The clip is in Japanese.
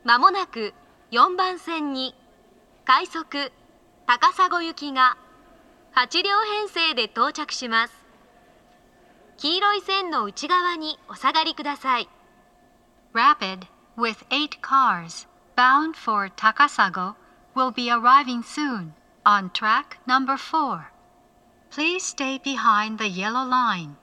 まもなく4番線に快速高砂行きが8両編成で到着します。黄色い線の内側にお下がりください。 Rapid with 8 cars bound for Takasago will be arriving soon on track number 4. Please stay behind the yellow line.